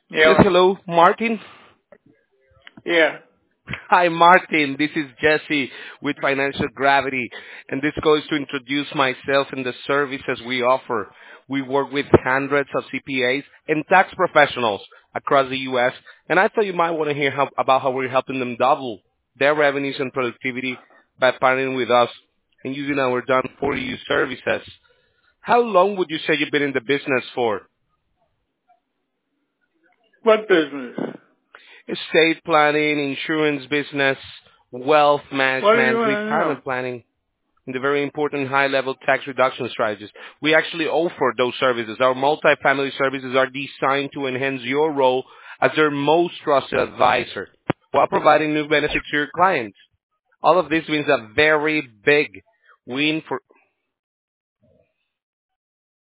Yes, Yeah, hello, Martin. yeah. Hi, Martin. This is Jesse with Financial Gravity, and this goes to introduce myself and the services we offer. We work with hundreds of CPAs and tax professionals across the U.S., and I thought you might want to hear about how we're helping them double their revenues and productivity by partnering with us and using our done-for-you services. How long would you say you've been in the business for? What business? Estate planning, insurance business, wealth What do you management, want to know? retirement planning, and the very important high-level tax reduction strategies. We actually offer those services. Our multifamily services are designed to enhance your role as their most trusted advisor while providing new benefits to your clients. All of this means a very big win